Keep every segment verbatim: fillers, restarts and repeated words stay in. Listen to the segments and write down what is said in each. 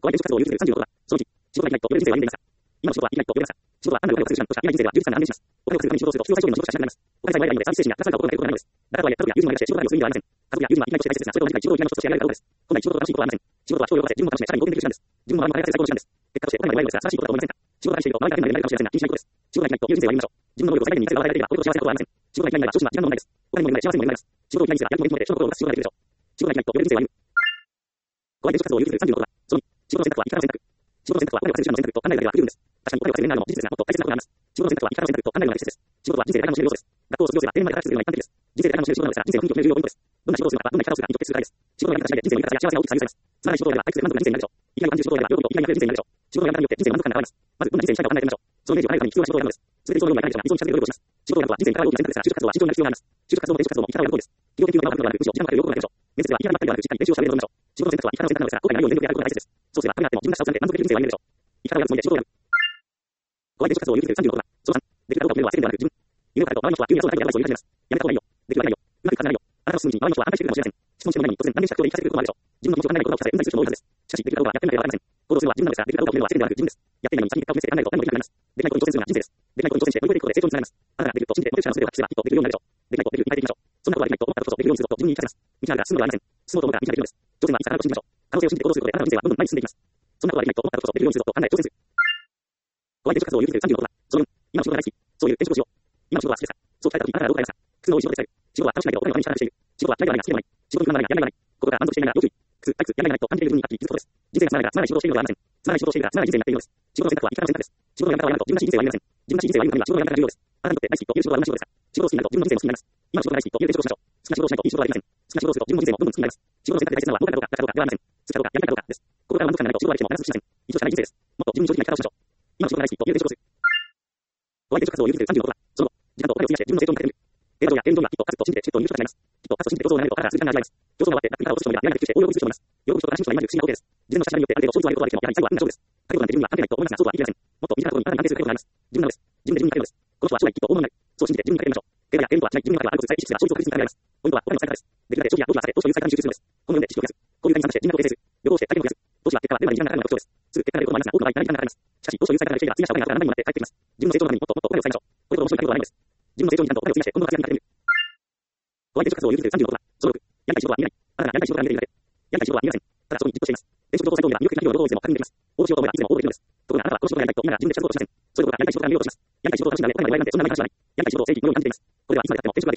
ご相手職活動を有するさんじゅうのことは、そのうち、仕事ができないと言われる人生は有名でした。今の仕事はできないと言われました。仕事は単なるお金を稼ぐ手段として、未来人生は充実感が安定します。お金を稼ぐために仕事をすると、必要最小限の仕事しかしなくなります。お金さえもらえないので、サービス精神やプラスアルファを求めることがないのです。だからとはいえ、家族や友人の間で仕事があるをする意味ではありません。家族や友人は生きがいとして大切ですが、それと同じくらい仕事を嫌いな人としてやられるからです。本来仕事が楽しいことはありません。仕事は人を喜ばせ、自分も楽しめ、さらに貢献できる手段です。自分の周りも輝かせ最高の手段です。結果としてお金がもらえるのですが、素晴らしいことだと思いませんか？仕事が大していると周りが変な目になるかもしれませんが、気にしないことです。仕事ができないという人生を歩みましょう。自分の能力を最大限に見せる場を与えられれば、これほど幸せなことはありません。仕事ができないのは、少子は時間の問題です。お金もいるので幸せもいられます。仕事を嫌いにすれば、やる気も減って人の心を動かす仕事ができるでしょう。仕事ができないと言われる人生は有名。ご相手職活動を有するさんじゅうのことは、そのに、仕事の選択は生き方の選択。仕事の選択はお金を稼ぐ手段の選択と考えるだけでは不十分です。確かにお金を稼ぐ面なども事実ですが、もっと大切なことがあります。仕事の選択は生き方の選択と考えるのが大切です。仕事は人生で大事な教える要素です。学校を卒業すれば定年まで働くするのが一般的です。人生で大事な教える仕事なのですが、人生の雰囲気を決める重要ポイントです。どんな仕事をするのか、どんな生き方をするかに直結するからです。仕事をやめたしないで人生の豊かさや幸せが大きく左右されます。つまらない仕事をやれば退屈で満足な人生になるでしょう。いきなり感じる仕事をやれば喜びと生きがいにあふれる人生になるでしょう。仕事をやめたによって人生の満足感が現れます。まずどんな人生にしたいかを考えてみましょう。そのイメージを叶えるために必要な仕事をやるのです。それで理想のようにはいかないでしょうが、理想に近づける努力をします。仕事をやるとは人生にかかる大きな選択ですが、就職活動は非常に必要があります。就職活動も転職活動も生き方をやることです。企業的には今を書くことがなく、むしろ時間かかる両方がやるでしょう。面接では言い方ばかりではなく、しっかり練習をされるのでしょう。仕事の選択は生き方の選択なのですが、後悔がないように全力でやることが大切です。そうすれば、ためらっても自分らしさを貫いて満足できる人生を歩めるでしょう。生き方をやるつもりで仕事をやる。ご相手職活動を有するさんじゅうのことは、そのさん、できるかどうかを決めるのは世間ではなく自分。夢を叶えると、周りの人は急にそうなるとやばいそう言い始めます。やめた方がいいよ。できるわけないよ。うまくいかないよ。あなたの進む道に周りの人は反対してくるかもしれません。質問してもないのに突然何年しか不況で生きさせてくることもあるでしょう。自分の気持ちを考えないことが起きさせ、うんざりする人も多いはずです。しかし、できるかどうかやってみなければわかりません。行動するのは自分なのですが、できるかどうかを決めるのは世間ではなく自分です。やっていないのに先に結果を見せて考えると何もできなくなります。できないことに挑戦するのが人生です。できないことに挑戦して乗り越えていくことで成長につながります。あなたができると信じてモテる者の術を発揮すればきっとできるようになるでしょう。できないとできるに変えていきましょう。そんなことはできないと思ったことこそできるようにするぞと自分に言い聞かせます。道ながら進むのではありません。進もうと思ったら道ができるのです。挑戦はいつか必ず信じましょう。可能性を信じて行動することであなたの人生はどんどん前に進んでいきます。そんなことはできないと思ったことこそできるようにするぞと考え挑戦する。ご相手職活動を有するさんじゅうのことは、そのよん、今の仕事が大好き。そういう転職をしよう。今の仕事は好きですか？そう聞かれたとき、あなたはどう答えますか？普通の多い仕事でさえ、仕事は楽しくないけどお金のために支払っている。仕事は嫌いではないが好きでもない。仕事に不満がないがやりがいがない。ここが満足していないが要注意。普通、退屈、やりがいがないと感じている自分にはっきり気づくことです。人生がつまらないがつまらない仕事をしているのではありません。つまらない仕事をしているがつまらない人生になっているのです。仕事の選択は生き方の選択です。仕事をやめたからと自分らしい人生はありません。自分らしい人生を歩むためには仕事をやめたが重要です。あなたにとって大好きという仕事はどんな仕事ですか？仕事を好きになると自分の人生も好きになります。今の仕事が大好きという転職をしましょう。好きな仕事をしないといい仕事はできません。好きな仕事をすると自分の人生もどんどん好きになります。仕事の選択で大切なのは儲かるかどうか、楽かどうかではありません。好きかどうか、やりたいかどうかです。ここから満足感がないと仕事はできてもマイナスしません。以上しかない人生です。もっと自分に正直な生き方をしましょう。今の仕事が大好きという転職をする。ご相手職活動を有するさんじゅうのことは、その後、時間とお金を費やして自分の成長に向けてみる。データ上や天井にはきっと勝つと信じてチケットを入手したくなります。きっと勝つと信じて競争をやめるとあなたは数時間が味わいます。競争が終わって楽に肩を落とす人もいればやらないで苦しくて応用をする人もいます。喜ぶ人と悲しむ人が今いる不思議な光景です。自分の差し金によってある程度勝率を上げることはできてもやはり最後は運が勝負です。稼ぐことなんて自分には関係ないと思いますがそうとは言い切れません。もっと身近なことにあなたに関係することがあります。自分なのです。自分で自分にかけるのです。この人は将来きっと大物になる。そう信じて自分にかけましょう。データや天井はしない自分の中ではあることさえ意識すれば勝率を確実に高められます。ポイントはお金の使い方です。できるだけ長期や投資がされ、投資を優先されに集中するのです。このよんで知識を増やす。こういう会に参加して人脈を形成する。旅行して体験を増やす。投資は結果は年内に時間がかかるのが特徴です。すぐ結果が出ることもありますが、多くの場合、かなり時間がかかります。しかし、投資を優先されていれば、費やしたお金があなたにもらって帰ってきます。自分の成長のためにもっともっとお金を使いましょう。これほど面白いことはないのです。自分の成長にちゃんとお金を費やして今後の活躍にかけてみる。ご相手職活動を有するさんじゅうのことは、そのろく、やりたい仕事は見えない。あなたがやりたい仕事が見えているだけ。やりたい仕事は見えません。ただそこにじっとしています。転職情報サイトを見れば入力的な企業の情報をいつでも確認できます。応募しようと思えばいつでも応募できるのです。ところがあなたはこの仕事がやりたいと今なら自分でしたことをしません。そういうことがやりたい仕事が見ようとします。やりたい仕事を楽しんだ上でお金がもらえるなんてそんなない話はない。やりたい仕事を正義のように感じています。これははいつまで経っても転職ができません。正義のように考えると、社会に繰り返しは、社会に繰り返しは、いかに存在の形をされていると、あなたにしかないないです。仕事は辛くて大変と、毎日続けていると、毎日続けていると、満足できないと感じています。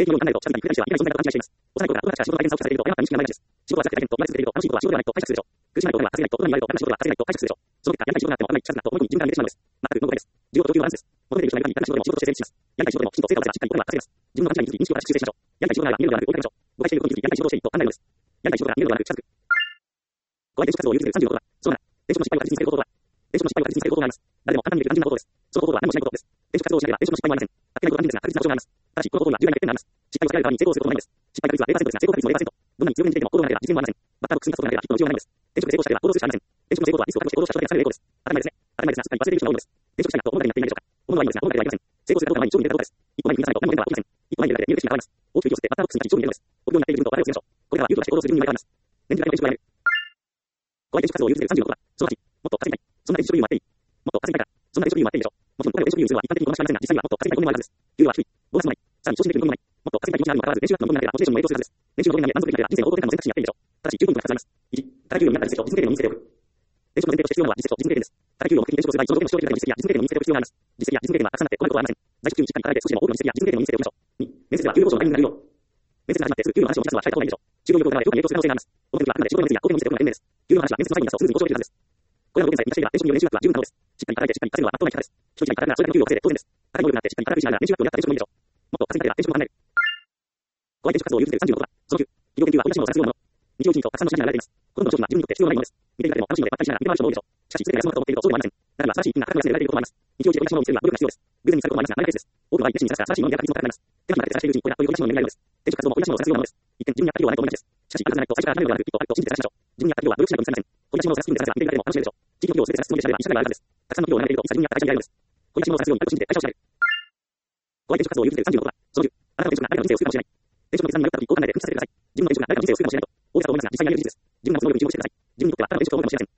仕事は仕事ではないと解釈するでしょう。苦しまないとお金は稼げないと、今に言われると、楽しい仕事は稼げないと解釈するでしょう。その結果、やりたい仕事があってもあまり近くなっても思いに循環が出てしまうのです。全くの誤解です。需要と供給のバランスです。求めている人がいる限り、楽しい仕事でも仕事として成立します。やりたい仕事でもきちんと成果を出せばしっかりお金は稼げます。自分の勘違いに気づき、認識を正しく修正しましょう。やりたい仕事があれば見えるのではなく置いてあげましょう。誤解していることに気づき、やりたい仕事をしていいと考えるのです。やりたい仕事が見えるのではなく近づく。ご相手職活動を有するさんじゅうのことは、そうなら、転職の失敗を確実にすることは、転職の失敗を確実にすることがあります。誰でも簡単にできる単純なことです。その行動は何もしないことです。転職活動をしなければ転職の失敗もありません。あっけないことは単純ですが確実な保証があります。ただし、この行動には重大な欠点があります。失敗を避けられるために成功することもないんです。失敗確率はゼロパーセントですが成功確率もゼロパーセント。どんなに強めにできても行動がなければ実現もありません。バッターボックスに立つことがなければヒットの打ちようがないのです。転職で成功したければ行動するしかありません。転職の成功とはリスクを覚悟して行動した人でされる栄光です。当たり前ですね。当たり前ですが、すっかり忘れている人が多いのです。転職したいなと思うだけになっていないでしょうか。思うのはいいのですが、思うだけではありません。成功するかどうかの前に超に出たことです。一歩前に踏み出さないと何も出ては起きません。一歩前に出るだけで見える景色が変わります。大きく息を吸ってバッターボックスに立ち超に出るのです。臆病になっている自分と我々を強めましょう。これからは勇気を出して行動する自分に生まれ変わります。年次だけの転職がやる。ご相手職活動を有するさんじゅうのことは、そのはち、もっと稼ぎたい。そんな転職理由もあっていい。もっと稼ぎたいから。そんな転職理由もあっていいでしょう。もちろん、これを転職理由するのは一般的に好ましくありませんが、実際にはもっと稼ぎたい本音もあるはずです。給料は低い。ボーナスもない。さらに昇進できる見込みもない。もっと稼ぎたい気持ちがあるにもかかわらず、年収額のどんなになればモチベーションも影響するはずです。年収のどんなに満足できないから人生の王道転換の選択肢にやっていいでしょう。ただし、十分とがふたつあります。いち、高い給料になった実績と実践経験の身につけておく。転職の前提として必要なのは実績と実践経験です。高い給料を目的に転職をする場合、その後でも視聴できるだけの実績や実践経験の身につけておく必要があります。実績や実践経験はたくさんあって困ることはありません。在職中にしっかり働いて少しでも多くの実績や実践経験の身につけておきましょう。に、面接では給料交渉のタイミングになるよう。面接が始まってすぐ給料の話を持ち出すのは控えた方がいいでしょう。就業業況が評価に影響する可能性があります。この時はあくまで仕事の面接や貢献の見せておくのが賢明です。給料の話は面接の際に出すとすぐに交渉できるはずです。これらの現在、満たしていれば転職による年収額は十分可能です。しっかり働いてしっかり稼ぐのは圧倒的な結果です。人一倍働くならそれだけの給料を稼いで当然です。高い能力があってしっかり働くしながら年収額をやった転職もいいでしょう。もっと稼ぎたいから転職も考える。ご相手職活動を有するさんじゅうのことは、そのきゅう、企業研究は同じものを探すようなもの。日常一日とたくさんの社員が流れています。ほとんどの商品は自分にとって必要のないものです。見ているだけでも楽しいのでばったりしながら見て回る人も多いでしょう。しかし、すべてが休むと思っているとそうでもありません。だから新しい一品が価格が安いで得られていることもあります。日常一で同じものを見せるには努力が必要です。偶然にされることもありますが、マイナーケースです。多くの場合、熱心に探すから新しいものにやった気持ちが高くなります。手間暇かけて探しているうちにこれだという同じものになります。転職活動も同じものを探すようなものです。一見自分にやった企業はないと思いがちです。しかし、あなたがないと最初から離れるのではなく、きっとあると信じて探しましょう。自分にやった企業は努力しないと見せません。こういうものを探す気に探すが見ているだけでも楽しいでしょう。地域の企業を全て探すつもりで調べれば一社があるはずです。たくさんの企業を並べていると、いつか自分にやった会社に出会えるのです。こういうものを探すようにあると信じて会社を調べる。ご相手職活動を有するさんじゅうのことは、そのじゅう、あなたの転職が誰かの人生を救うかもしれない。転職の決断に迷った時、こう考えて奮起させてください。自分の転職が誰かの人生を救うかもしれないと、大げさと思いますが、実際にあり得る事実です。自分の都合よく自分をしてください。自分にとってはただの転職と思うかもしれません。自己満足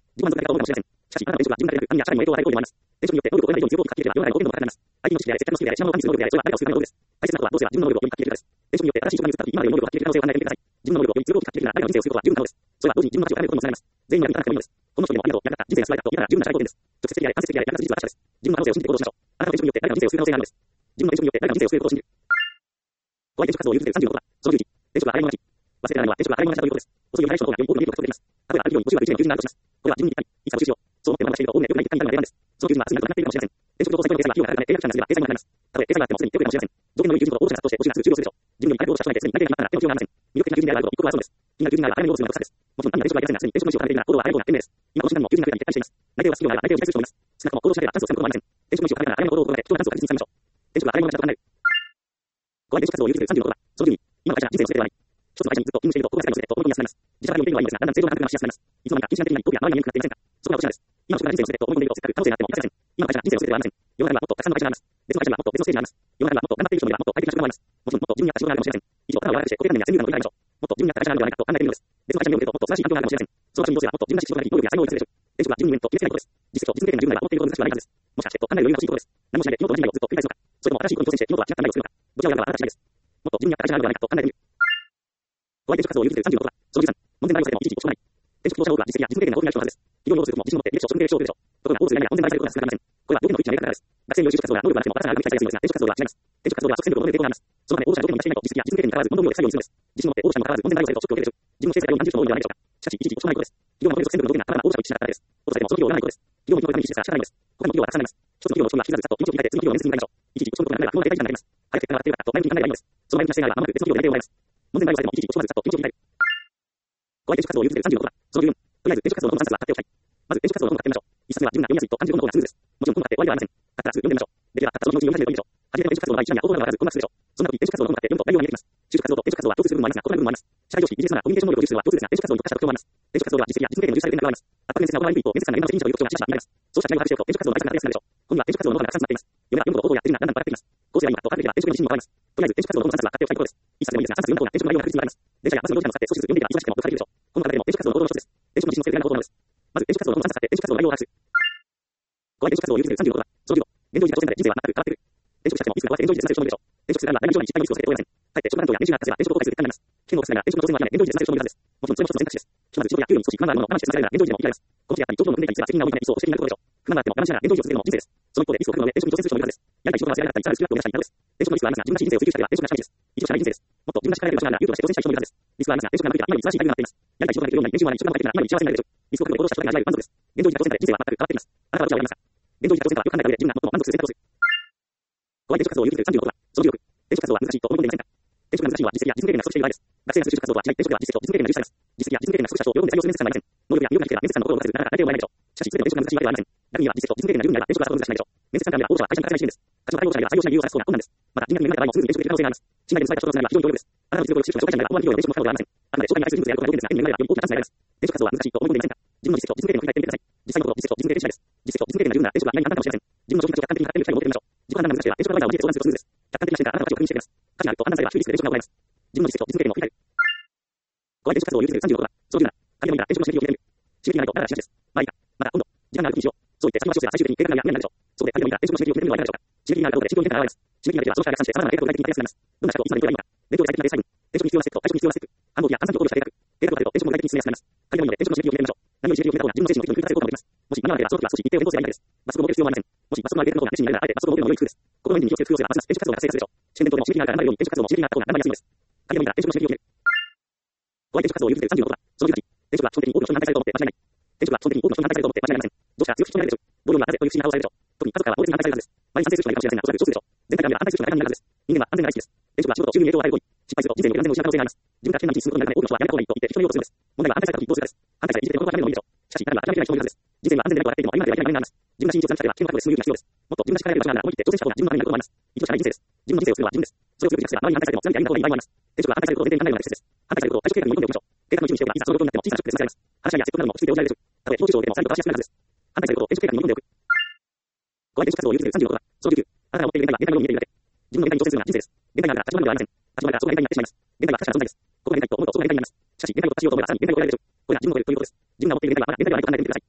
結果を持ちません。しかし、あなたの転職は自分だけでなく、他人や社会にも影響を与える行為もあります。転職によって能力を超えないように都合を書き入れては、世の中の多くの方がなります。相手の知識であれ、接客のスキルであれ、品物を管理する能力であれ、それは誰かを救うための道具です。大切なことは、どうせは自分の能力をより書き入れることです。転職によって新しい職場に移った時、今までの能力を発揮できる可能性を考えてみてください。自分の能力をより都合よく書き入れるなら、誰かの人生を救うことは十分可能です。それは同時に自分の価値を高めることにもつながります。全員が認めたくてもいいのです。この人にもありがとう、役立った、人生が素晴らしかったと言ったら十分な社会貢献です。直接的であれ、間接的であれ、役立つ事実は確かです。自分の可能性を信じて行動しましょう。あなたの転職によって誰かの人生を救う可能性があるのです。自分の転職によって誰かの人生を救うことを信じる。ご相手転職活動を譲るさんじゅうろくは、そのじゅういち、転職は洗い物なし。忘れられないのは転職は洗い物なしだということです。遅いより早い人の方がより多くの利益を獲得できます。例えば、ある企業に募集がじゅうねん求人があるとします。これは自分にぴったり、いつか募集しよう。そう思ってまだしていると、大きな役割に立ったりが出番です。その求人はすぐになくなっているかもしれません。転職と採用の定性が企業があるため、契約者になれば定性もなります。たとえ定性があってもすぐに手をかもしれません。条件の良い求人ほど応募者が殺到して募集がすぐ終了するでしょう。自分より早く応募した人がいてすでに内定が決まったら手の気がありません。魅力的な求人であること一刻はあるそうです。気になる求人があれば早めに応募するのが得策です。もちろん、何が転職がいませんが、すでに転職の意思を固めているなら、行動は早い方が賢明です。今この瞬間も求人が出たり撤退しています。内定を出す企業があれば内定を辞退する人もいます。少なくとも行動しなければチャンスをつかむことはありません。転職の意思を固めたら早めの行動を心がけ、人のチャンスを確実につかみましょう。転職は洗い物なしだと考える。ご相手転職活動を譲るさんじゅうろくは、そのじゅうに、今の会社が人生の全てではない。一つの会社にずっと勤務していると、ここが世界の全てと思い込みやすくなります。自社が利用できるのはいいのですが、だんだん正常な感覚がしやすくなります。いつの間にか禁止な的な意図や周りが見えなくなっていませんか。そこが落ちなんです。今の職場が人生の全てと思い込んでいると、せっかく可能性があっても生かせません。今の会社が人生の全てではありません。世の中にはもっとたくさんの会社があります。別の会社にはもっと別のステージがあります。世の中にはもっと頑張っている人もいれば、もっと快適な職場もあります。もちろん、もっと自分に合った仕事があるかもしれません。以上、頭を柔らかくして、固定観念や先入観の折り合いましょう。もっと自分に合った会社があるのではないかと考えてみるのです。別の会社に目を向けると、もっと素晴らしい環境があるかもしれません。その場所にどうすればもっと自分らしい仕事ができ、能力や才能を生かせるでしょう。転職は自分に面と決めつけないことです。実績と実務経験が十分ならば思っていることが難しくはないはずです。もしかしてと考えるよりも欲しいことです。何もしないで昨日と同じ未来をずっと繰り返すのか、それとも新しいことに挑戦して昨日とは違った未来を作るのか、どちらを選ぶかはあなた次第です。もっと自分に合った会社があるのではないかと考えてみる。ご相手転職活動を譲るさんじゅうろくは、そのじゅうさん、門前大をしても一時落ち込まない。転職希望者多くは実績や実務経験が豊富な人のはずです。企業に応募するとも自信を持って履歴書を自分で履歴書を送るでしょう。ところが、応募するや門前大されることが少なくありません。これは条件の一致が明確なからです。学生による就職活動が能力があっても新たな学びが期待されやすいのですが、転職活動は違います。転職活動では即戦力を求める傾向があります。そのため、応募者は条件を満たしていないと実績や実務経験にかかわらず、問答無用で採用にするのです。自信を持って応募者にもかかわらず、門前大をされるとショックを受けるでしょう。自分の成績がより何十人も多いのではないでしょうか。しかし、一時落ち込まないことです。企業が求める即戦力の条件がただ応募者を一致しなかっただけです。落とされてもその企業を選ばないことです。企業に求めるために必死ですが仕方ないのです。他の企業はたくさんあります。一つの企業の落ち込みは引きずるざっと気持ちを切り替えて次の企業を面接に向かいましょう。一時落ち込むことがなければ雲が大事になります。早く結果が上がっているかと前向きに考えればいいのです。その前向きな姿勢があれば間もなく別の企業で内定をもらいます。門前大をされても一時落ち込まずざっと気持ちを切り替える。ご相手転職活動を譲るさんじゅうろくは、そのじゅうよん、とりあえず転職活動の主なさんつは買っておきたい。まず転職活動の本を買ってみましょう。一冊目は自分が読みやすいと感じる本の方がスムーズです。もちろん本を買って終わりではありません。買ったらすぐ読んでみましょう。できれば買ったその後に読み始めるといいでしょう。初めての転職活動の第一弾や方法がわからず困惑するでしょう。そんな時転職活動の本を買って読むと内容が見えてきます。就職活動と転職活動は共通する部分もありますが、異なる部分もあります。社会常識、ビジネスマナー、コミュニケーション能力を重視するのは共通ですが、転職活動に特化した特徴もあります。転職活動では実績や実務経験の重視される点が加わります。圧迫面接が行われる一方、面接官が面談の責任者という特徴が示唆した見られます。そうした違いを把握しておくと転職活動の対策が立てやすくなるでしょう。本には転職活動のノウハウがたくさん詰まっています。読めば読むほど方法や手品がだんだん分かってきます。構成がいいかと分かっていれば転職への自信も変わります。とりあえず転職活動の本さんつは買っておきたいことです。一冊でもいいですが、さんさつ読んだ方が転職の内容が確実に分かります。電車やバスの移動時間を使って少しずつ読んでいけば忙しくても読みできるでしょう。この中でも転職活動の行動の一つです。転職の自信をつけるための行動です。まず転職活動の本さんつ買って転職活動の内容を把握する。ご相手転職活動を譲るさんじゅうろくは、そのじゅうご、現状維持や挑戦まで人生は全く変わってくる。転職したくてもいつか終わって現状維持でさせる人もいるでしょう。転職するならば何も以上に失敗のリスクを避けて通れません。かえって職場担当や年収が上がったせば転職を後悔する結果になります。危険を冒すながら転職の挑戦は諦め、現状維持でさせる人もいるはずです。もちろんそれも一つの選択肢です。ひとまず仕事や給料に少し不満があるものを我慢して続けられるなら現状維持でも生きられます。この時やっぱり状況の組んでいたり、責任が多いためにそう責任があることでしょう。不満があっても我慢しながら現状維持を続けるのも人生です。その一方でリスクを覚悟の上転職に挑戦する人もいるはずです。やりたい仕事が忘れられなかったり、さらに少なくを目指したい人です。転職のリスクはありますが、自分らしい人生を追求したりは転職が社会です。一応社会人生です。もっと自分らしく変えられる場所があるなら、有として挑戦したい人もいるはずです。リスクはありますが、転職がなければ今より素晴らしい大学になっています。やりたい仕事ができるようになり、年収も上がり、職場も快適な今より幸せになれるでしょう。リスクを覚悟で行動した人が味わえる満足です。現状維持や挑戦から人生は全く変わっています。あなたはどちらを選びますか。現状維持や挑戦からよく考えた上で自分が最も満足する選択をする。ご相手転職活動を譲るさんじゅうろくは、そのじゅうろく、転職活動は難しいと思い込んでいませんか。転職が難しいのは実績や実務経験が不足している場合です。学生がする就職活動は違い、転職では実績と実務経験が重視されます。実績や実務経験が不足した人を喜んで採用する面接官がいません。能力や魅力がなければ面接官の心を動かせず、なかなか内定をもらえないでしょう。しかし、それでも転職が難しいわけではありません。逆には実績と実務経験が十分であれば転職はそこ難しくないでしょう。面接官では応募者は会社に欠かせない支援です。価値の高い応募者では採用しない理由を探す方が困難です。また、人脈になった場合もすぐに転職できる可能性があります。信頼で伝えた人とつながりは非常に強力です。あなたの実力を知識者紹介者になれば思わぬ企業への転職の可能性はありません。あくまで紹介に愛する人物であることが条件ですが、手に入れらればより大きなチャンスになります。転職活動は難しいと思い込んでいませんか。自分の実績と実務経験を振り返ってみてください。実際のところ、実績と実務経験次第です。実績と実務経験が十分なら転職は意外に簡単かもしれません。自分の状況と客観的に測ってみる機会を持ってみましょう。自己判断が難しければ転職アドバイザーを見て相談するとスムーズです。客観的な視点からあなたの価値を確認してみます。価値があると判断されば低いリスクで転職が行われます。自分の実績と実務経験を振り返る。ご相手転職活動を譲るさんじゅうろくは、そのじゅうなな、仮でもいいから転職の刺激を決める。刺激がないとあなたは幸せです。まあいいか。また今度、時間がある時にしよう。そう言って先延ばしをせば最終的に計画がやめられないでしょう。そこで仮でもいいから転職の刺激を決めるのはいかがでしょうか。刺激があることで刺激を受けたら現れます。刺激がなければその人が逆算して様々な計画を具体的に立てやすくなります。どんな人をいつまでに取ればいいのか。勉強で最適なベースライン。転職に必要なステップと退職に必要なステップ。繁忙期や暗算と考慮した計画。計画を立てると転職も具体的に進めやすくなります。仮でもいいので転職の刺激を決めましょう。何より刺激を決めた方が自分の精神の機能に繰り返されることができます。もし間に合わなければその時は少し一定を変更すればいいだけです。罰則を設ける必要もありません。もし罰則の上げる方が熱心になるならあえて罰則を設けるのも良い工夫です。心の意に気をつけて工夫をすればますます転職活動が活性化するでしょう。試験伝統でも刺激があるから頑張るように転職活動も刺激があった方が頑張りやすいのです。仮でもいいから転職の刺激を決める。ご相手転職活動を譲るさんじゅうろくは、そのじゅうはち、転職は基本的に多くの人に反対されると思って間違いない。転職は基本的に多くの人に反対されると思って間違いありません。どうしたら強く人になれるでしょう。同僚にはなぜという不思議な顔をされるでしょう。特に家族からは法律に反対されるはずです。周りに賛成する人がいるかもしれませんが、おそらく少数でしょう。全体から見れば反対する人が大半になるはずです。人間は安全が大好きです。転職は仕事と収入に影響を与える行為。失敗すると人生において安全を失う可能性があります。自分が危険な道に進むことになるため多くの人はやめた方がいいと言って人の用をするんです。問題は反対された時どうするかです。反対され生きてこのことはやめるのもいいでしょう。しかし、彼は諦めてない人もいるはずです。人生には安全でないと分かっていても今までやりたいがいがあります。自分が信じを貫きたければ危険な覚悟で進む勇気が必要です。もっと自分が力がある場所があるなら思い切って挑戦した方が自分のためになると思います。一度しかない人生です。自分の人生を作るのは自分です。それを強く実践すれば周りに反対されても貫いて歩んだ方がいい場合もあります。転職は反対されることを前提に考えるのが大切です。反対されることを退職計画に組み込んでおきましょう。計画の準備しておけばいざその状況になっても小さなショックで済ませられます。話し合いや説得なども落ち着いて応じられるでしょう。たとえ長期上でも再度正しやすくなるはずです。反対されることを転職計画に組み込んでおく。ご相手転職活動を譲るさんじゅうろくは、そのじゅうきゅう、あなたが持っている限界は限界のように見えているだけ。自分の限界に挑戦するのは人生です。限界があるから立ち止まるのではありません。立ち止まるからそこが限界になってしまいます。限界は確かな存在です。ここが限界と思うとそこが限界になります。しかし限界を突破しようと思えばさらに限界を超えられるでしょう。これは自分の超えるということです。自分が持っている限界はまだ限界ではないと考えてみてください。するとまだ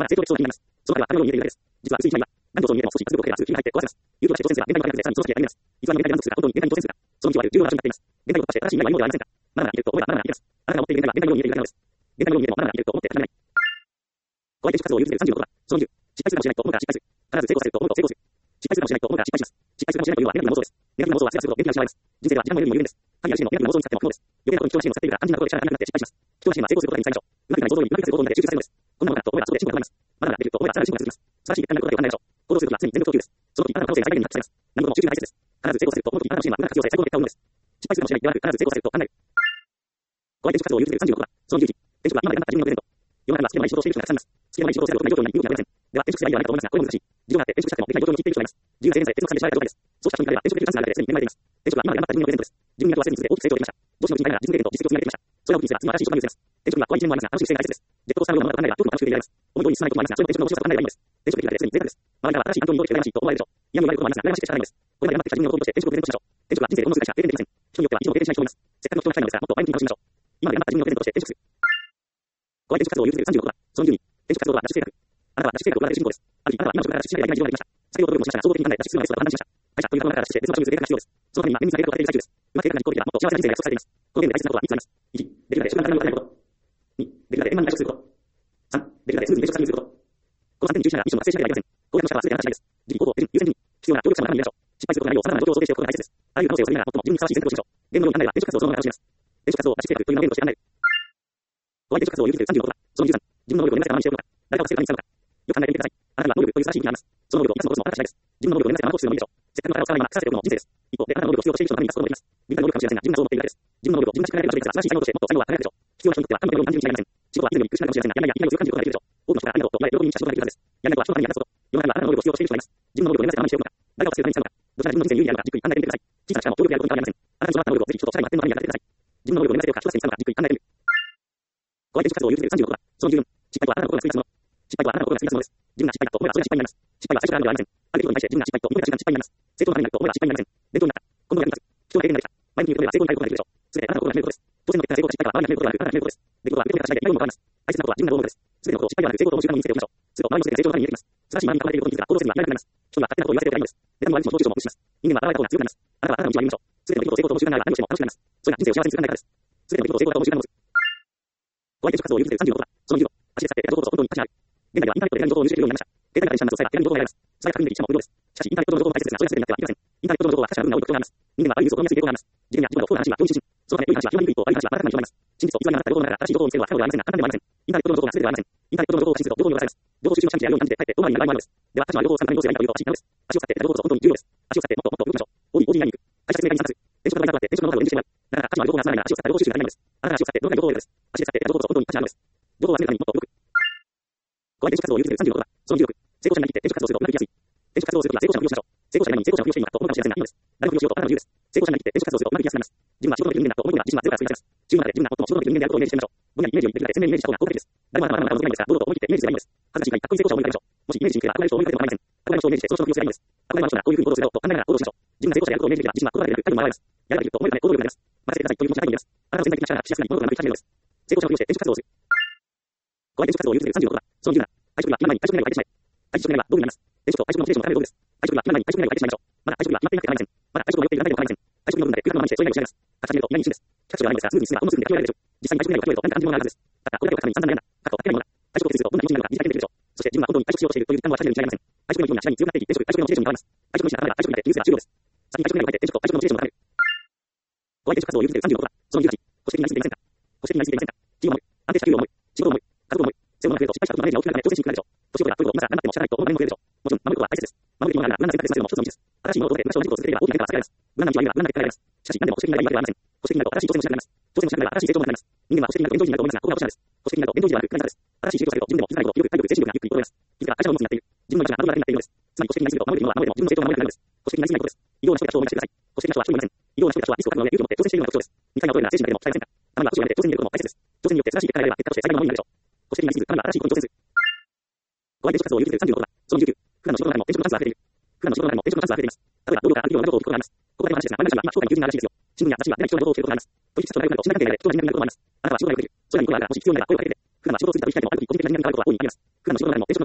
成長的そうな気になります。その彼はあのように見えるです。実は薄い光は、男女層に見えても少し数秒程度通気が入って壊せます。有効として挑戦するが、限界を超えてさらに増速期へと歩みます。実は無限大断続するが本当に限界に挑戦するが、その道はある重要な場所になっています。限界を突破して新しい未来を歩みませんか。まだまだ生きると思えばまだまだ生きています。あなたが持っている限界は限界を見えているからなのです。限界を見えてもまだまだ生きると思って諦めない。小相手活動を許せるさんじゅうごことは、そのにじゅう、失敗するかもしれないと思うから失敗する。必ず成功させると思うと成功する。失敗するかもしれないと思うから失敗します。失敗するかもしれないというのはネガティブな妄想です。ネガティブな妄想は失敗すると元気が失われます。人生では時間もエネルギーも緩いんです。神や主のネガティブな妄想に使っても不幸です。余計なことに人の支援を使っているから肝心なことで力がなくなって失敗します。人の支援は成功することに使いましょう。うまくいかない想像よりうまくいかせる行動になって集中させるのです。こんなものだと思えば後で進歩が止まります。まだまだできると思えばさらに進歩が続きます。素晴らしい結果になることがわかんないでしょう。行動することは常に全力投球です。その時あなたの可能性が最大限に発揮されます。何事も集中が大切です。必ず成功すると思う時あなたの支援は無駄な活用され最高の結果を生むのです。失敗するかもしれないではなく必ず成功させると考える。小相手活動を許せるさんじゅうごことは、そのにじゅういち、転職は今までなかった自分のプレゼント。世の中には好きな毎日仕事をしている人がたくさんいます。好きな毎日仕事をすることが良くない状況になりません。では転職すればいいのではないかと思いますが、これも難しい。事情があって転職したくてもできない状況に陥っている人がいます。自由な制限さえ転職されてしまえば状態です。そうした人に彼は転職できるチャンスがあるだけですでに恵まれています。転職は今までなかった自分のプレゼントです。自分の役はすでに大きく成長できました。上司のうちに彼らは実務経験と実績を積み上げてきました。それを武器にすれば次の新しい職場に移せます。転職は怖い一面もありますが、楽しい姿勢が大切です。ジェットコースターのようなものだと考えればどこも楽しくていられます。思い通りに進まないこともありますが、それも転職の面白さと考えればいいんです。転職できるだけですでに贅沢です。周りからは新しい環境に戻ってきて羨ましいと思われるでしょう。嫌に言われることもありますが、羨ましくて仕方ないのです。これまで頑張ってきた自分の喜びとして転職をプレゼントしましょう。転職は人生でどんな難しさ経験できません。人によっては一度も経験しない人もいます。せっかくの人がしたいのですが、もっと前向きに楽しみましょう。今まで頑張った自分のプレゼントとして転職する。小相手活動を許せるさんじゅうごことは、そのにじゅうに、転職活動は脱出計画。あなたは脱出計画を行われる主人公です。ある日、あなたは今の職から脱出しなければいけない事情ができました。先ほど努力もしましたが、総合的に考え脱出するのがベストだと判断しました。会社という仲間から脱出して別の場所に移る計画が必要です。そのために今、現実が計画を立てる最中です。うまく計画が実行できれば、もっと幸せな人生が約束されています。このゲームで大切なことはみっつあります。いち、できるだけ宿題の体に動かないこと。に、できるだけ円満に退職すること。さん、できるだけスムーズに転職先に移ること。このさんてんに注意しながらミッションを達成しなければいけません。こうやっての力は全てあなた次第です。自己行動、手順、優先順位、必要な協力者も頭に入れましょう。失敗することがないよう様々な状況を想定しておくことが大切です。あらゆる可能性を探りながら最も自分にふさわしい選択をしましょう。ゲームのように考えれば転職活動をそのまま楽しめます。転職活動を脱出計画という名のゲームとして考える。小相手活動を許せるさんじゅうごことは、そのにじゅうさん、自分の能力を目指して学びしておくのか、誰かを助けるために使うのか。よく考えてみてください。あなたには能力という素晴らしい武器があります。その能力を生かすのこそもあなた次第です。自分の能力を目指して学ぼうとするのもいいでしょう。せっかくの体を使わないまま腐らせておくのも人生です。一方で、あなたの能力を必要としている人のために生かすこともできます。身近な能力かもしれませんが、自分がそう思っているだけです。自分の能力を自分が力で得る場所で素晴らしい才能としてもっと才能は輝くでしょう。必要な人にとっては神のように単純に違いません。仕事は以前より苦しくなるかもしれませんが、いやいや、いやいや強く感じることができるでしょう。多くの人がありがとうと言われ喜びに満ちた仕事ができるはずです。やりたいことは人のために役立つこと。世の中にはあなたの能力を必要としている人がいます。自分の能力を目指して我慢しておくのか、誰かを助けるために使うのか、どちらが自分の人生に有利であるのか、じっくり考えてみてください。小さな力も強力であることに変わりません。あなたのそのあなたの能力をぜひ人とさらに発展のために役立ててください。自分の能力を目指しておくか、人助けに使うのか、じっくり考えてみる。小相手活動を許せるさんじゅうごことは、そのじゅうよん、失敗とはあなたの心が作り出すもの。失敗とはあなたの心が作り出すものです。自分が失敗だと思えばそれが失敗になります。失敗は最初からあるのではありません。あることに対して自分が失敗と認めた瞬間失敗になります。成功のためになると思えば失敗になりません。伝統になった。今度は役に立つ。人の経験ができた。前向きに受け止めれば成功になることができるでしょう。すべてあなたの心が決めることです。当然の結果成功か失敗かは周りが決めることではなく、あなたが決めることです。出来事は受け止めた形で今よりも変わります。大切なことは自分がどう思うかです。すべてのことを失敗ではなく成功と同時間に見せておきましょう。すると周りのせいで成功のために見えてきます。素晴らしい周りに囲まれていることに気づくが、行動せずには見られなくなります。人には勝手なことを言わせておけばいいのです。ネタも悪口も上長も無視します。人間は現れた方が強くなります。あなたはあなたの道を歩みましょう。すべての出来事を成功と思う習慣があれば何をしても楽しくなります。それが人生を幸せにする考え方です。すべての出来事を成功だと思う習慣を持つ。小相手活動を許せるさんじゅうごことは、そのにじゅうご、足で使って得られた情報こそ本当に価値がある。現在ではインターネットで得られる情報を入手できるようになりました。携帯が電子化などさえば手軽に情報が得られます。それが確認できるも無料です。しかしインターネットの情報も大切ですが、それが全てになってはいけません。インターネットの情報は確かな部分が多い特徴があります。人間は悪いニュースを読みやすい傾向があります。自分や自分の不幸な話は容易に信じ、そのため良い話は広まりにくい一方、悪い話はあなたに広まります。真実を偽りなかった情報の中から正しい情報を見つけるのは可能ではありませんが、簡単ではありません。インターネットの情報が全てではありません。インターネットの情報を発信すると情報に流されます。情報収集の社会でやるように感じて、かえって遠回りになる場合もあるのです。では、私は情報を簡単にどうすればいいかというと、足なのです。足を使って得た情報こそ本当に重要です。足を使ってもっともっと動きましょう。オーディー、オーディー になりにく。会社説明会に参加する。転職の場合とあって、転職のノウハウを演じてしまう。なかなか価値のある情報が集まらないなら足を使った情報収集が足りないのです。あなたが足を使ってどのくらい情報を得るかです。足で使って得た情報こそ本当に価値があるのです。情報を集めるためにもっと動く。小相手活動を許せるさんじゅうごことは、そのじゅうろく、成功者になりきって転職活動をするとうまくいきやすい。転職活動をするときは成功者のふりをしましょう。成功者が何に成功者のふりをしているのかと思うかもしれませんが、いいのです。誰のふりをしようとあなたの自由です。成功者になりきって転職活動をするとうまくいきやすくなります。自分は仕事の人間だと思い込めば自信はゼロから作り出せます。自分の中で自分が最も仕事の人間であることをイメージしてみましょう。ぼんやりイメージを言ってるだけ鮮明にイメージした方が効果的です。誰もあなたの中の難しいんですが、堂々と思い切ってイメージすればいいのです。恥ずかしいかっこいい成功者を思い浮かべましょう。もしイメージにくれば憧れる人を思い浮かべても構いません。憧れの人をイメージしてその人のふりをすればいいのです。憧れの人がこういうふうに行動するだろうと考えながら行動しましょう。自分が成功者であることをイメージできれば自信は心がけでなく、態度も現れます。やればできると思えばね、行動力が出ます。任せてくださいという気持ちがないと思います。あなたの潜在的な力がしやすくなり物事がうまくいき始めるのです。成功者のふりをして転職活動をする。小相手活動を許せるさんじゅうごことは、そのじゅうなな、退職には今に退職願いを書いてしまえ。退職願いは道具になります。転職と退職のモチベーションを高める道具です。退職には今に退職願いを書いてしまいましょう。まだ退職が決まっていなくてはなりません。まだ退職を迷っている段階では構いません。退職の部分だけ空間の毎日でそういう願いをします。書き始めると意外に一瞬です。書く必要がないのですが、すぐに進めばほんのすぐにできるようになるでしょう。実際に退職願いを書くよりと何か感じるものがあるはずです。ただ、これだけを書くために散々悩んだ。過去を書けないものだ。退職を決意するとどんな気持ちになるのか短いできるでしょう。そして自分は本当に退職しようとしているという実感も私には違いません。退職の意味は次第に強くなっていき、転職、退職のモチベーションに変わります。退職の意思が高まれば退職になって人生は終了です。先に退職願いを書いて転職と退職のモチベーションを高める。小相手活動を許せるさんじゅうごことは、そのじゅうはち、保守的になりすぎていませんか。保守的になりすぎていませんか。地位を守る、安定した給料を守る、仕事を守る、家族を守る、背負うものが増えると失敗した時のダメージが大きくなるため挑戦しにくくなるでしょう。年を取れば取るほどまだ頑張っても知らないと思う場面も増えるでしょう。もちろん、守ることは大切です。守るべきものがあるなら無難な選択で済むのも一つの道です。新しいものを取って同じことを続ければ大きな変化が避けられます。無難な道は無難な結果が得られます。しかし、何でも保守的になるわけではありません。保守的になると新しい挑戦の仕方になります。挑戦の仕方が新しい成長になります。人間は保守的になるとエンジョイになると思いますが、ここが落とし穴です。保守的になるとエンジョイではなく感謝です。新しい仕事をされると自分でも気づかないこと、よく体力、精神力がゆっくり衰えます。気づか会社を持つになっている。自分の居場所が守られなくなっているのです。つまり保守的になりすぎると守るべきものは守れても自分の成長が守れなくなるのです。保守的になりすぎないことです。異様な人や人を思い出してください。保守的な人は人にいません。異様な人や人はリスクを覚悟の上で勇気を持って挑戦しているのが特徴です。二回のトレーナー精神だけでも鍛えませんか。たまには保守をやめて挑戦に出ることも大切です。挑戦によって正しい結果が得られば結果として最大のものになるでしょう。保守的になりすぎず、たまには新しいことに挑戦する。小相手活動を許せるさんじゅうごことは、そのじゅうきゅう、普段の仕事の中でも転職の数が増えている。普段の仕事の中でも転職の数が増えています。例えば同僚から歩きようなどを聞くことがあります。ここだけの話ですが、前の話は今、商売の友人があるらしいですよ。新聞や雑誌は出ない人の情報を知ることがあります。取引先と仲良くなると信頼関係がで人の人脈になることもあります。あなたは仕事がよくできる。それらにことがあるから、もし必要になれば声をかけて、普段は仕事をすると意識だけでもある時、コミュニケーションになることが大いにあります。普段の仕事の中でも転職の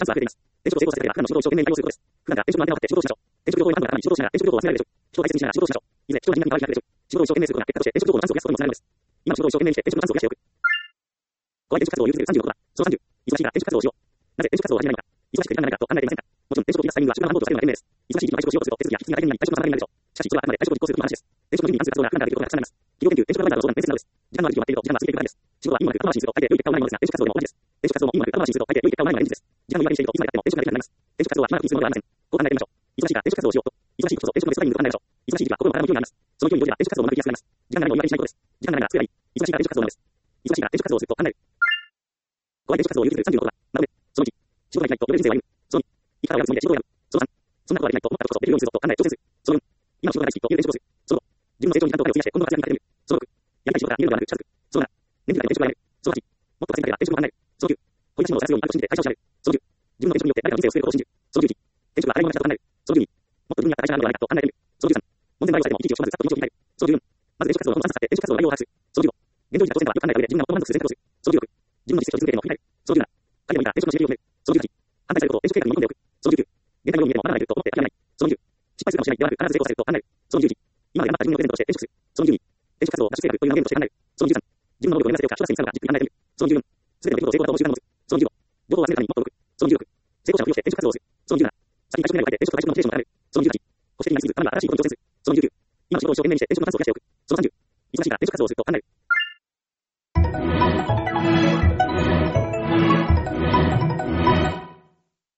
は数は増えています。転職を成功させたければ、普段の仕事を一生懸命に対応することです。普段から転職の案件を張って仕事をしましょう。転職情報を読まないと仕事をしながら転職情報を集められるでしょう。人を大切にしながら仕事をしましょう。いずれ人は人間に変わりなくなるでしょう。仕事を一生懸命することが結果として転職情報の関数を増やすことにもつながるのです。今の仕事を一生懸命にして転職の関数を増やしておく。ご愛転職活動を優先するさんじゅうろくは、そのさんじゅう、忙しいから転職活動をしよう。なぜ転職活動を始めないのか、忙しく時間がないかと考えていませんか。もちろん転職を切り出すタイミングは宿題の繁忙とされるのが賢明です。忙しい時期の退職をしようとすると手続きや引き継ぎが大変になり退職の妨げになるでしょう。しかしそれはあくまで退職を実行する時の話です。転職の準備に関する活動が普段からできることがたくさんあります。企業研究、転職アドバイザーの相談、面接などです。時間のある時期を待っていると時間が過ぎていくからです。仕事は意味もなく後回しにすると大抵良い結果を生まないものですが、転職活動も同じです。転職活動も意味もなく後回しにすると大抵良い結果を生まないのが現実です。時間の言い訳にしているといつまでやっても転職ができなくなります。転職活動は暇なくにするものではありません。こう考えてみましょう。忙しいから転職活動をしようと。忙しいことと転職のベストタイミングと考えましょう。忙しい時期は心も体も興味があります。その興味に応じれば転職活動もうまくいきやすくなります。時間がないのを言い訳にしないことです。時間がないなら作ればいい。忙しいから転職活動なのです。忙しいから転職活動をすると考える。ご愛転職活動を優先するさんじゅうろくは、なので、そのいち、仕事ができないとより人生を歩む。そのに、生き方をやるつもりで仕事を選ぶ。そのさん、そんなことができないと思ったことこそできるようにするぞと考え挑戦する。そのよん、今の仕事が大好きという転職をする。そのご、自分の成長に時間とお金を費やして今後の活躍に立てる。そのろく、やりたい仕事が見えるのではなく近づく。そのなな、年次だけ転職をやめる。そのはち、もっと稼ぎたいから転職を考える。そのきゅう、小出し物を探すようにあると信じて会社を調べる。そのじゅう、自分の転職によって誰かの人生を救えることを信じる。そのじゅういち、転職が誰も同じだと考える。そのじゅうに、もっと自分に合った会社があるのではないかと考えてみる。そのじゅうさん、門前払いをされても一時をしまずざっと命を振り返る。そのじゅうよん、まず転職活動の本数を使って転職活動の内容を把握する。そのじゅうご、現状時の挑戦はよく考えた上で自分が最も満足する選択をする。そのじゅうろく、自分の実績を続けても振り返る。そのじゅうなな、彼らがいいから転職のしじりを決める。そのじゅうはち、反対されることを転職計画に組み込んでおく。そのじゅうきゅう、現在のように見えてもまだないと思って諦めない。そのじゅう、失敗するかもしれないではなく必ず成功させると考える。そのじゅういち、今まで頑張った自分のプレゼントとして転職する。そのじゅうに、転職活動を脱出計画という名のゲームとして考える。そのじゅうさん、自分の能力を目指せようか、小学生に使うかじっくり考えてみる。そのじゅうよん、すべての出来事を成功だと思う習慣を持つ。そのじゅうご、情報を集めるためにもっと動く。そのじゅうろく、成功者を利用して転職活動をする。そのじゅうなな、先に退職になる前で転職と退職のモチベーションを高める。そのじゅうはち、保守的になりすぎず、ためには新しいことに挑戦する。そのじゅうきゅう、今の仕事を一生懸命にして転職の数を増やしておく。そのさんじゅう、忙しいから転職活動をすると考える。